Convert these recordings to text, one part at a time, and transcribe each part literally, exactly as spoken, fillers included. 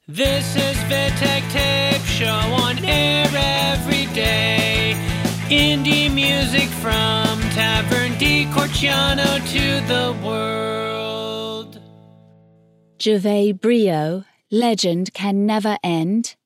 This is Vitek Tape Show on air every day. Indie music from Tavern di Corciano to the world. Gervais Brio, Legend Can Never End.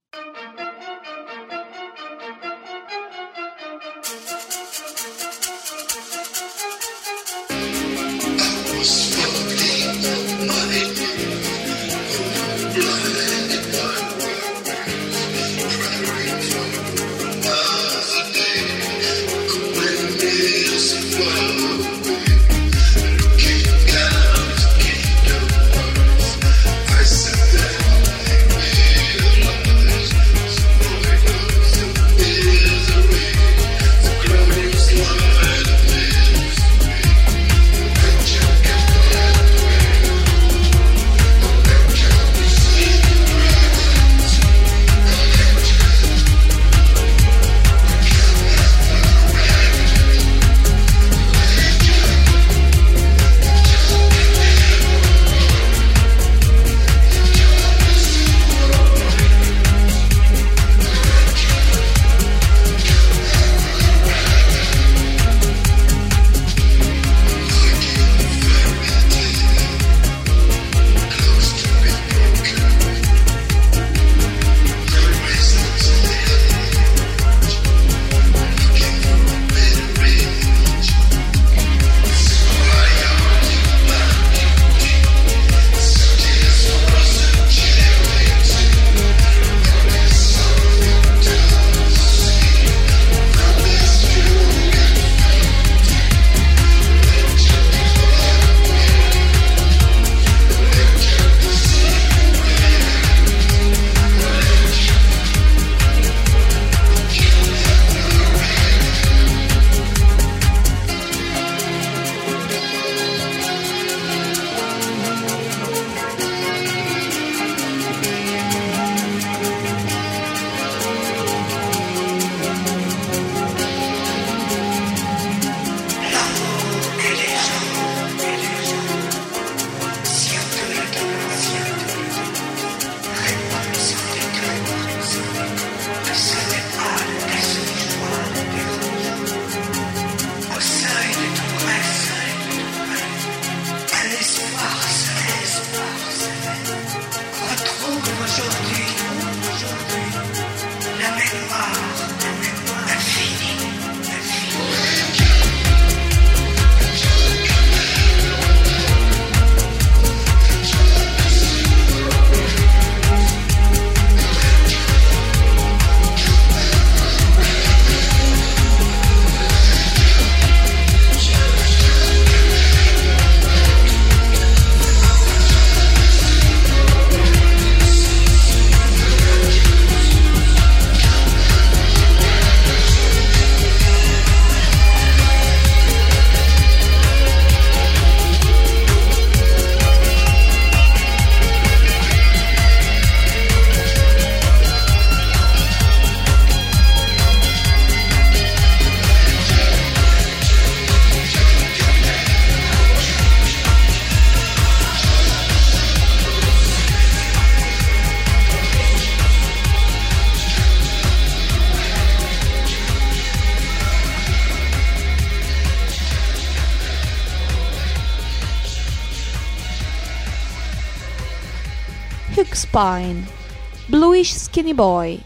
Spine, Bluish Skinny Boy.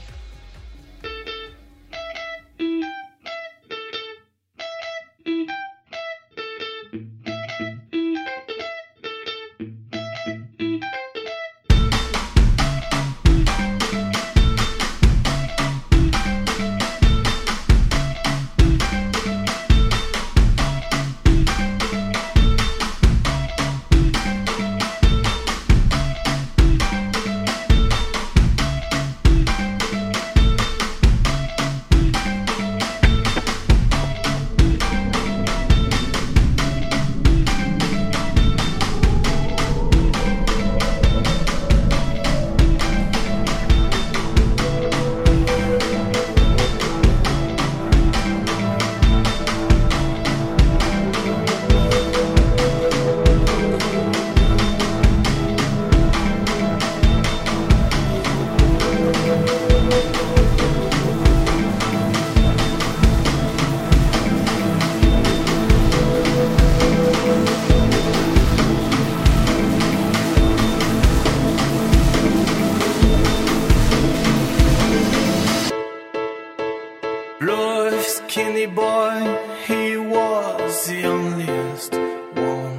skinny boy, he was the onlyest one.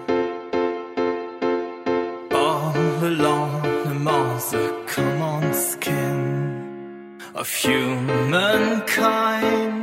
All alone amongst the common skin of humankind.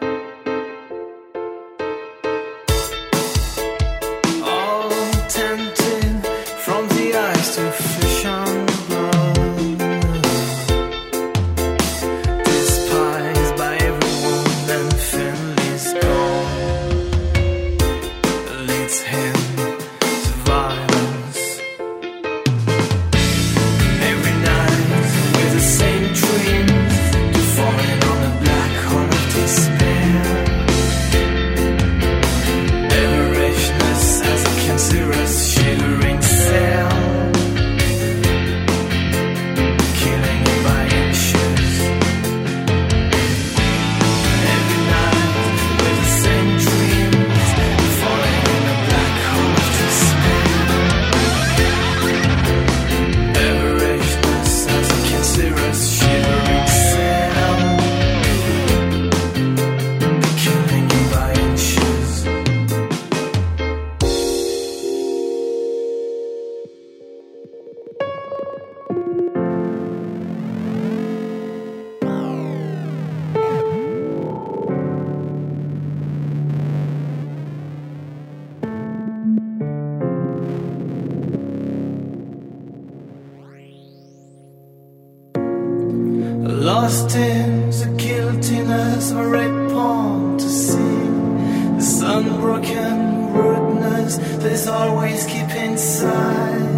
Lost in the guiltiness of a red pond to see this unbroken rudeness that is always keep inside.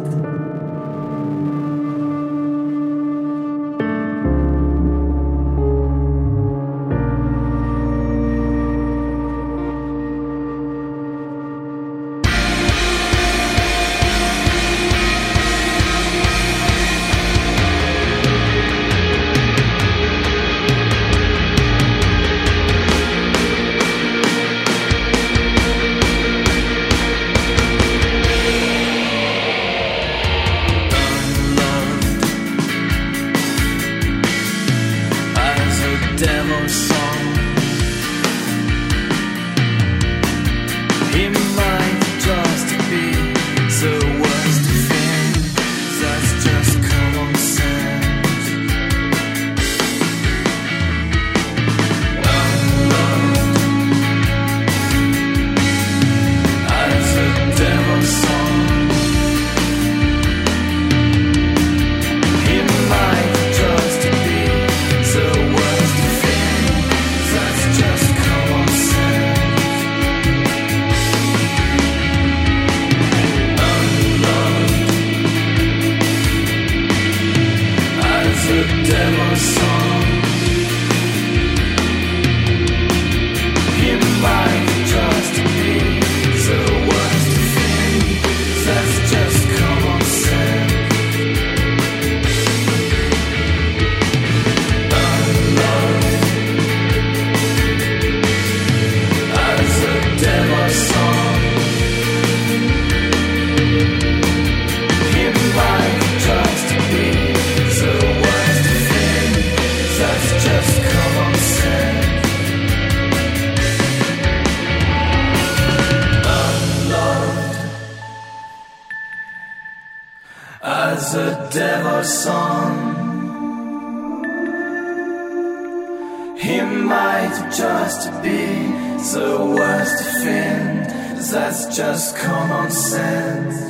As a devil's son, he might just be the worst fiend. That's just common sense.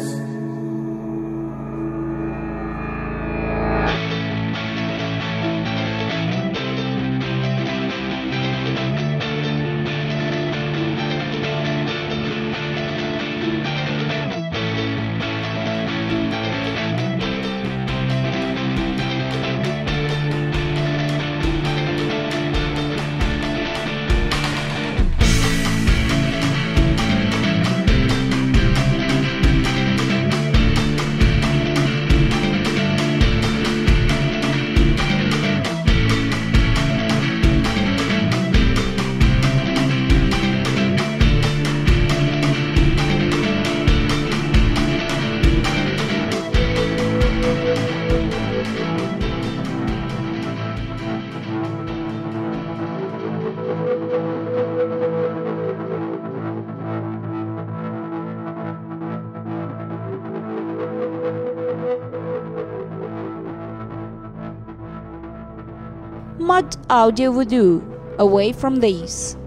Mod Audio Voodoo, Away From This.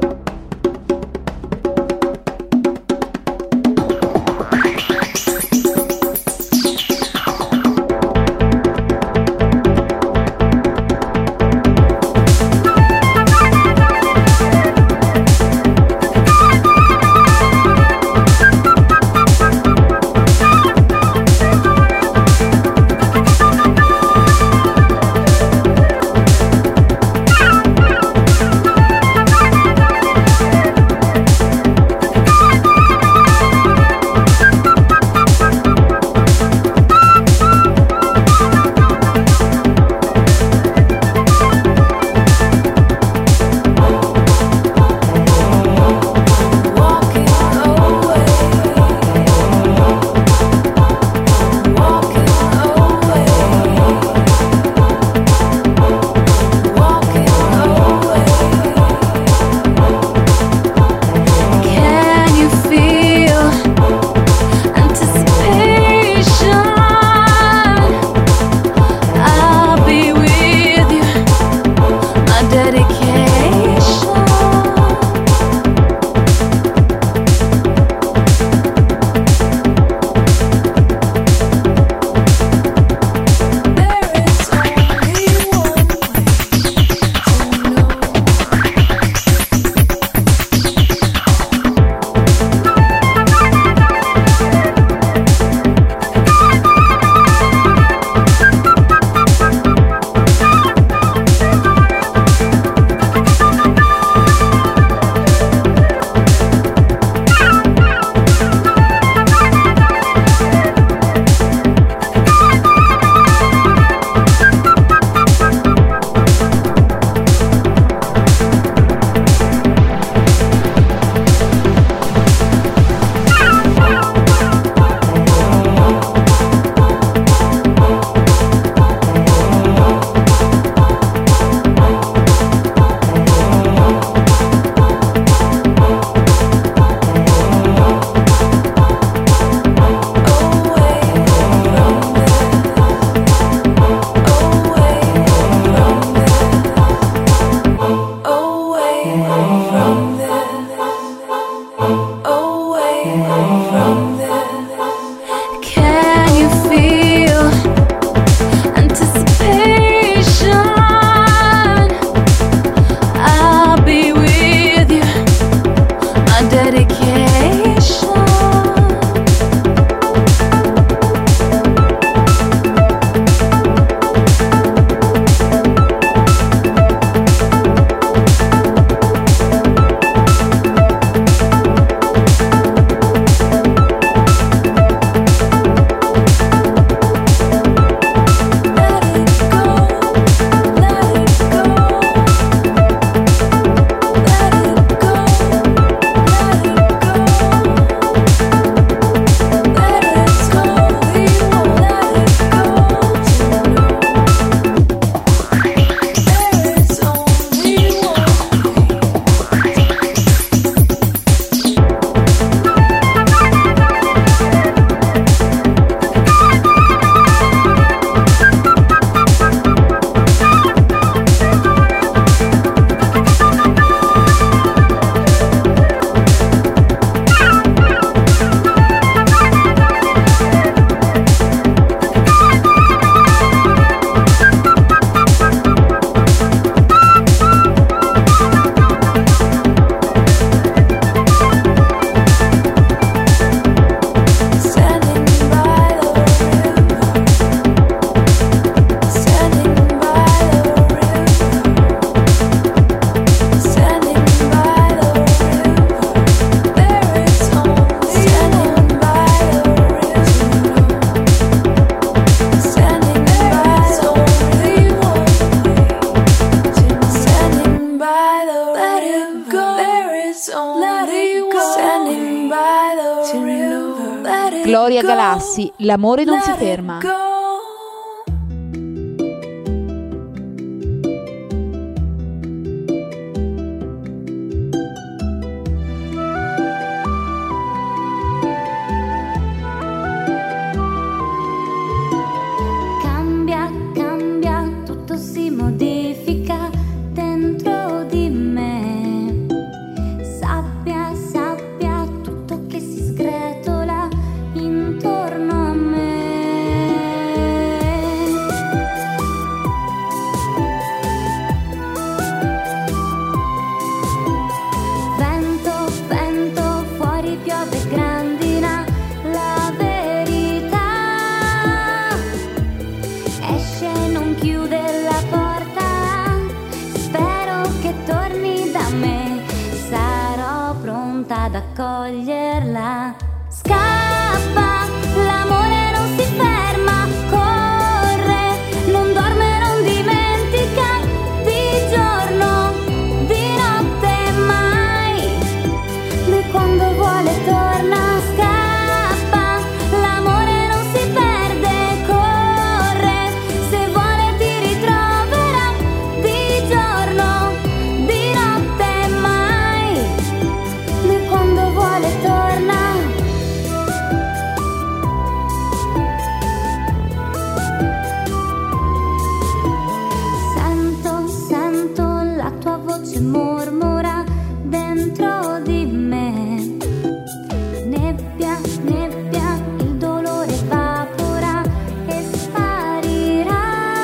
Gloria Galassi, L'amore non si ferma. Cambia, cambia, tutto si modifica. raccoglierla. Scappa, l'amore non si ferma, corre, non dorme, non dimentica, di giorno, di notte mai. Lui quando vuole torna, scappa, l'amore non si perde, corre, se vuole ti ritroverà, di giorno, di notte mai. Lui quando vuole torna. Sento, sento la tua voce mormora dentro di me. Nebbia, nebbia, il dolore evapora e sparirà.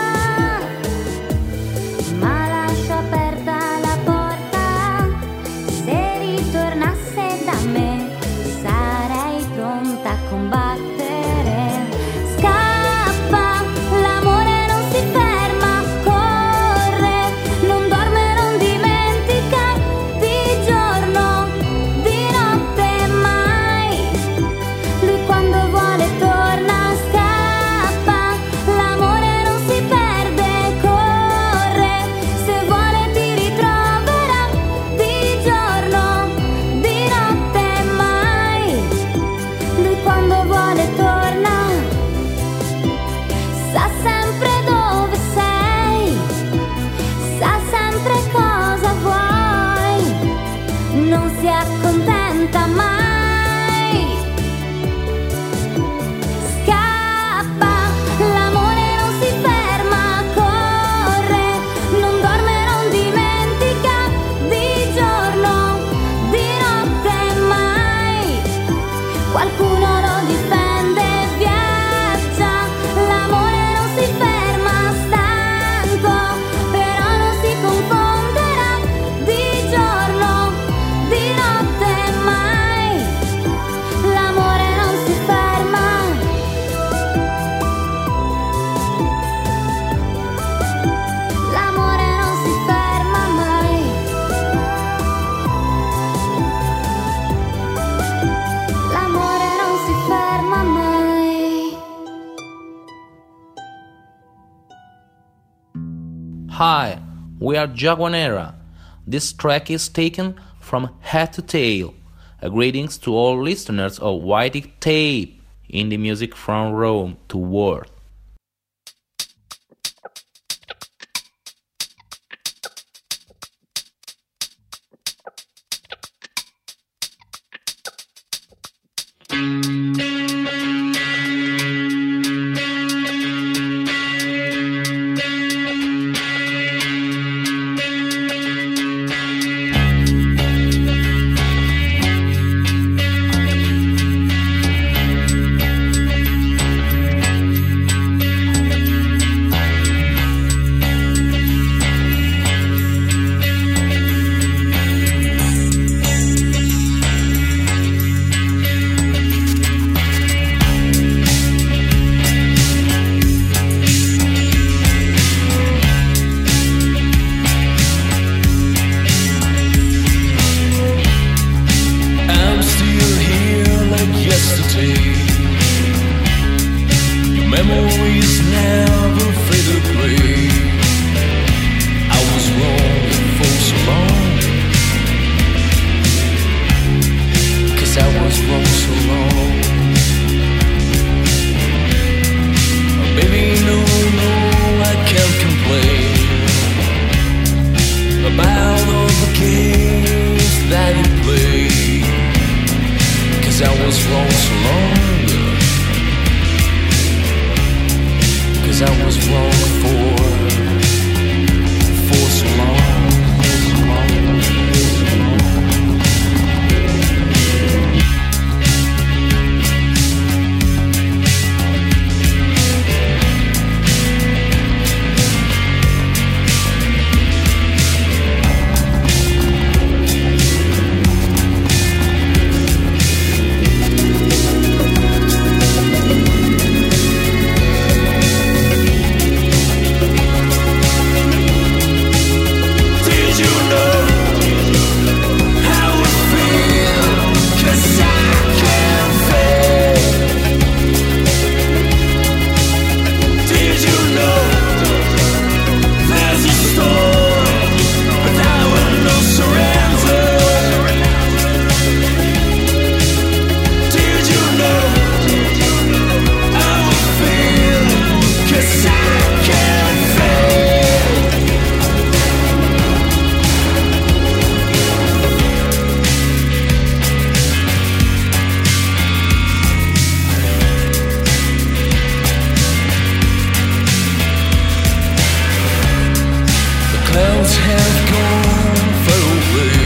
Ma lascio aperta la porta, se ritornasse da me sarei pronta a combattere. Scappa, l'amore non si ferma, corre, non dorme, non dimentica, di giorno, di notte mai. Lui quando vuole torna, scappa, l'amore non si perde, corre, se vuole ti ritroverà, di giorno, di notte mai. Lui quando vuole torna, sa sempre dove sei, sa sempre cosa vuoi, non si accontenta mai. Scappa, l'amore non si ferma, corre, non dorme, non dimentica, di giorno, di notte mai. Qualcuno lo difende, viaggia, l'amore non si ferma, stanco, però non si confonderà, di giorno, di notte mai. L'amore non si ferma. L'amore non si ferma mai. L'amore non si ferma mai. Hi, we are Jaguanera. This track is taken from Head to Tail. A greetings to all listeners of White Tape, indie music from Rome to world. I'm still here like yesterday. Your memories never fade away. I was wrong for so long, 'cause I was wrong so long. Oh, baby, no, no, I can't complain about all the games that you played, 'cause I was wrong so long, 'cause I was wrong for, for so long, so long, so long. have gone far away.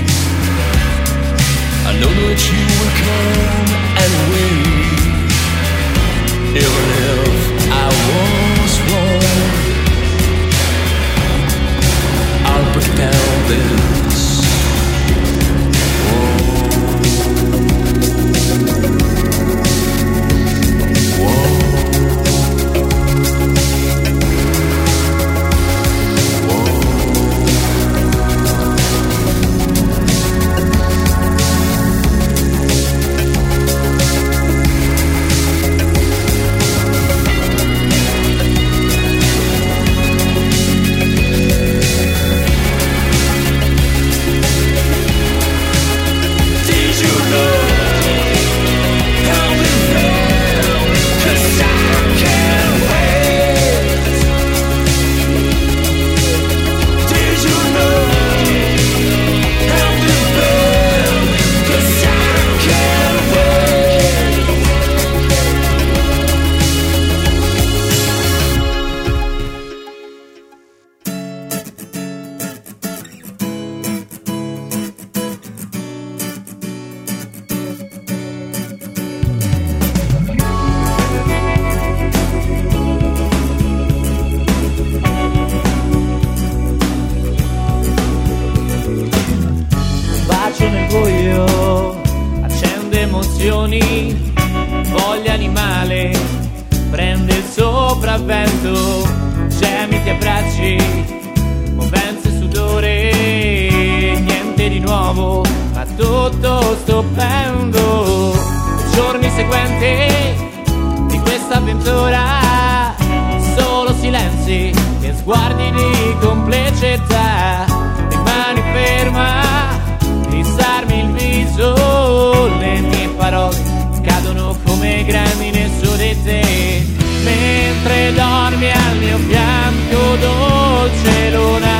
I know that you will come anyway. Even if I was wrong, I'll break down this wall. Wall. Voglia animale prende il sopravvento, gemi ti abbracci, movenze sudore, niente di nuovo, ma tutto stupendo. Giorni seguenti di questa avventura, solo silenzi e sguardi di complicità, rimani ferma, fissarmi il viso, le mie parole cadono come grandine su di te, mentre dormi al mio fianco, dolce luna.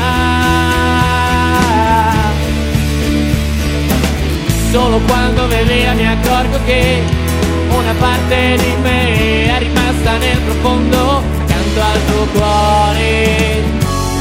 Solo quando vedi mi accorgo che una parte di me è rimasta nel profondo, accanto al tuo cuore.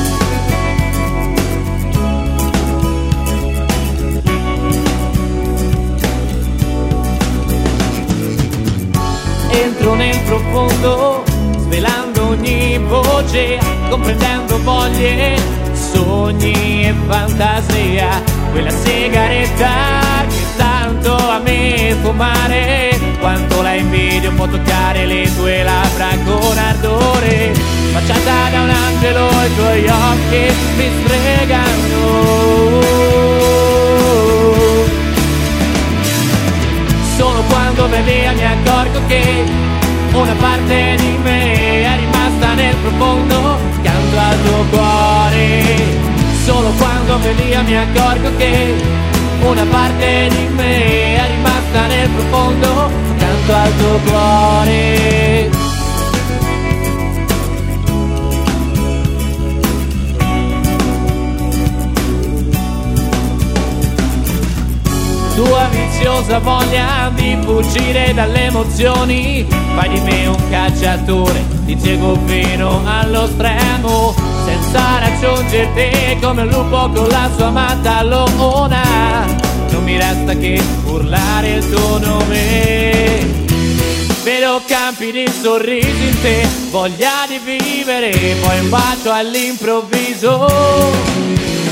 Entro nel profondo, svelando ogni voce, comprendendo voglie, sogni e fantasia. Quella sigaretta che tanto a me fumare, quanto la invidio può toccare le tue labbra con ardore. Baciata da un angelo, i tuoi occhi mi stregano. Solo quando bevi mi accorgo che una parte di me è rimasta nel profondo, accanto al tuo cuore. Solo quando bevi mi accorgo che una parte di me è rimasta nel profondo, accanto al tuo cuore. Tua viziosa voglia di fuggire dalle emozioni, fai di me un cacciatore, ti seguo fino allo stremo, senza raggiungerti come un lupo con la sua amata lona. Non mi resta che urlare il tuo nome. Vedo campi di sorrisi in te, voglia di vivere, poi un bacio all'improvviso.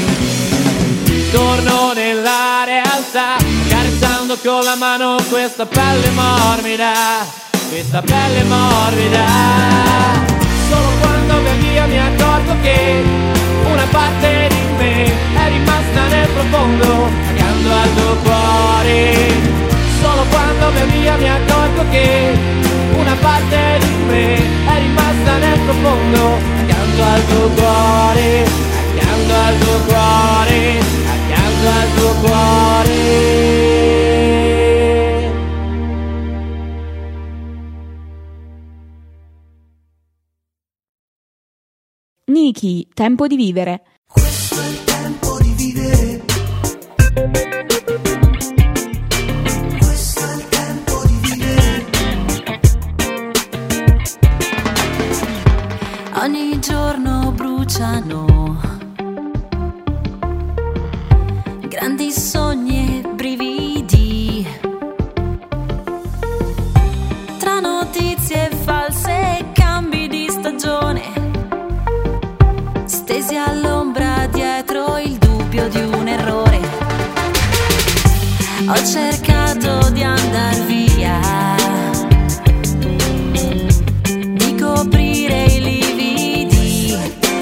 Torno nella realtà, carezzando con la mano questa pelle morbida, questa pelle morbida. Solo quando vai via mi accorgo che una parte di me è rimasta nel profondo, accanto al tuo cuore. Solo quando vai via mi accorgo che una parte di me è rimasta nel profondo, accanto al tuo cuore, accanto al tuo cuore, accanto al tuo cuore. Niki, tempo di vivere. Questo è il tempo di vivere. Questo è il tempo di vivere. Ogni giorno bruciano grandi sogni e brividi, tra notizie false e cambi di stagione, stesi all'ombra dietro il dubbio di un errore. Ho cercato di andar via, di coprire i lividi,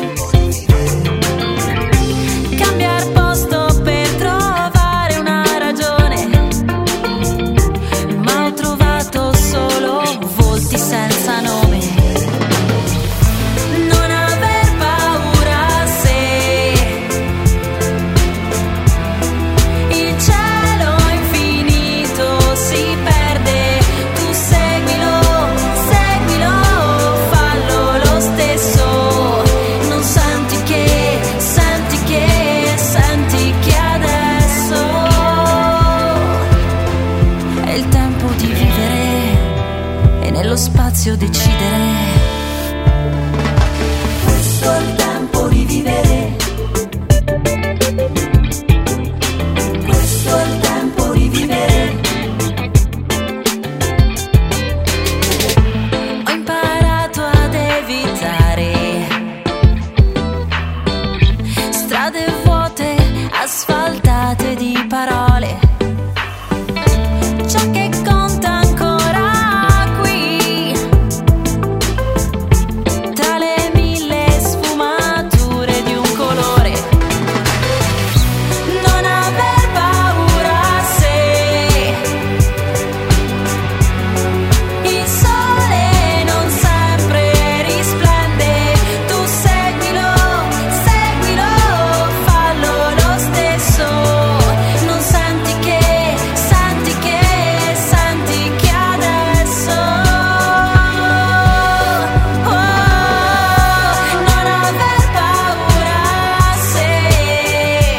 cambiar posto per trovare una ragione, ma ho trovato solo volti senza nome. Non aver paura se il cielo infinito si perde, tu seguilo, seguilo, fallo lo stesso. Non senti che, senti che, senti che adesso è il tempo di vivere e nello spazio decidere. Questo è il tempo di vivere. Questo è il tempo di vivere. Ho imparato ad evitare strade vuote, asfaltate di parole. Ciò che conta ancora qui, tra le mille sfumature di un colore. Non aver paura se il sole non sempre risplende, tu seguilo, seguilo, fallo lo stesso. Non senti che, senti che, senti che adesso oh, non aver paura se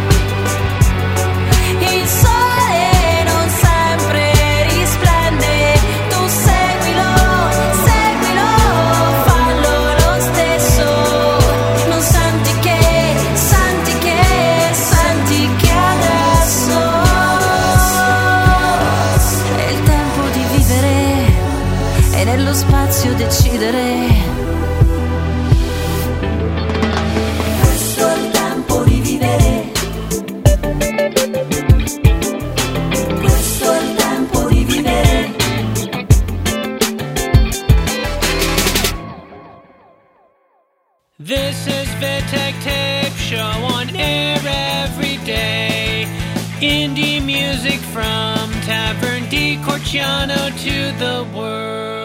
il sole non sempre risplende, tu seguilo, seguilo, fallo lo stesso. Non senti che, senti che, senti che adesso è il tempo di vivere e nello spazio decidere. Questo è il tempo di vivere. Questo è il tempo di vivere. This is Vitek Tape Show on air every day. Indie music from Tavern di Corciano to the world.